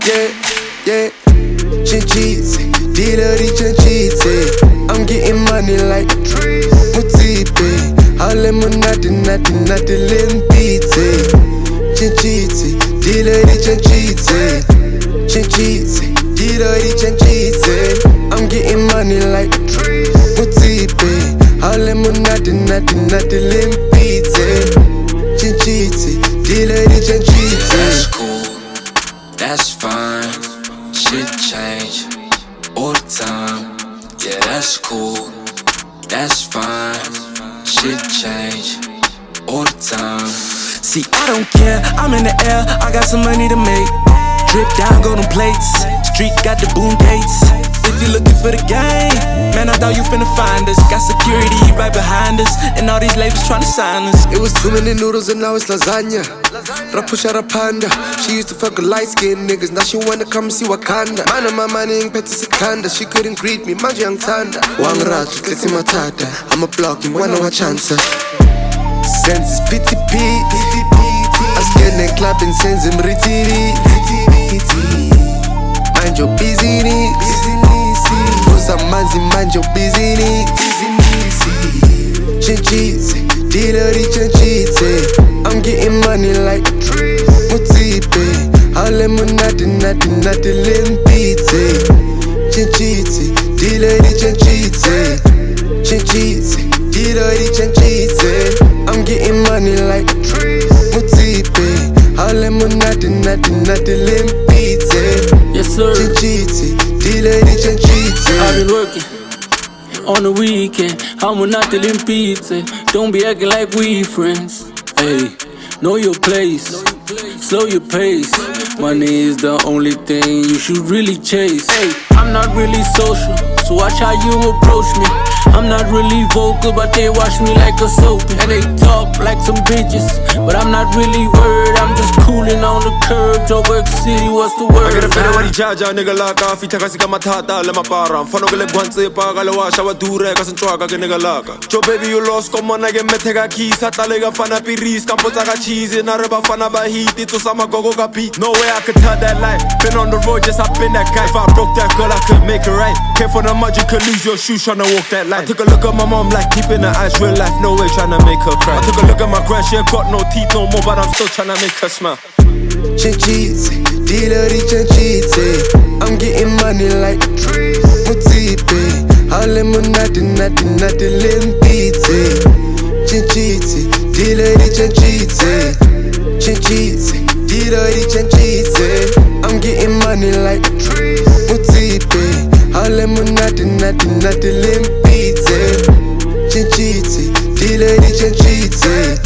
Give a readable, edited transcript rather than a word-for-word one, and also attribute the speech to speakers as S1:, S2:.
S1: yeah, yeah. Chinchitsi, Dilari Chinchitsi. I'm getting money like Mutipe. Halemonati, nati, limpite. Chinchitsi, Dilari Chinchitsi. Chinchitsi, Dilari Chinchitsi. I'm getting money like Mutipe. Halemonati, nati, limpite. Chinchitsi, Dilari Chinchitsi.
S2: That's cool, that's fine. Shit change all the time. Yeah, that's cool, that's fine. Shit change all the time.
S3: See, I don't care, I'm in the air, I got some money to make. Drip down, golden plates, street got the boom gates. If you looking for the game, man, I thought you finna find us. Got security right behind us, and all these labels tryna sign us.
S1: It was too many noodles and now it's lasagna. Rapusha Rapanda. She used to fuck with light-skinned niggas, now she wanna come see Wakanda. Man of my money in Petty Sekanda. She couldn't greet me, Manji Young Tanda. Wang Ratu, Kleti Matata. I'ma block him, wanna watch answer. Sends his pity pit. I scan and clap and sends him retiri. Mind your business. Cause I'm manzi, mind your business. Chinchitsi, Dilari Chinchitsi. I'm getting money like Mutipe. Halemonati, nati, limpite. Chinchitsi, Dilari Chinchitsi. Chinchitsi, Dilari Chinchitsi. I'm getting money like Mutipe. Halemonati, nati, limpite.
S4: Yes, sir.
S1: Chinchitsi, Dilari Chinchitsi.
S4: I've been working on the weekend. I'm not telling pizza. Don't be acting like we friends. Hey, know your place, slow your pace. Money is the only thing you should really chase. Hey, I'm not really social, so watch how you approach me. I'm not really vocal, but they watch me like a soap. And they talk like some bitches, but I'm not really worried. I'm just cooling on the curb. Joburg City, what's the word?
S5: I get a feel what he jaja, nigga laka. Fita kasi kama tata, lema para. Fano gele guanse pa, galawasha wa dure, kasan chwaga ke nigga laka. Joe baby you lost, come on, I get metega keys. Hata lega fana piris, kampo taka cheese. Nareba fana ba heat, ito sama gogo kapi. No way I could tell that life. Been on the road, just hop in that guy. If I broke that girl, I could make it right. Care for the mud, you could lose your shoes tryna walk that line. I took a look at my mom like keeping her eyes real life, no way tryna make her cry. I took a look at my grand, she ain't got no teeth no more, but I'm still tryna make her smile.
S1: Chinchitsi, Dilari Chinchitsi. I'm getting money like Mutipe. Halemonati, nati, limpite. Chinchitsi, Dilari Chinchitsi. Chinchitsi, Dilari Chinchitsi. I'm getting money like Mutipe. Halemonati, nati, limpite. Chinchitsi, Dilari Chinchitsi.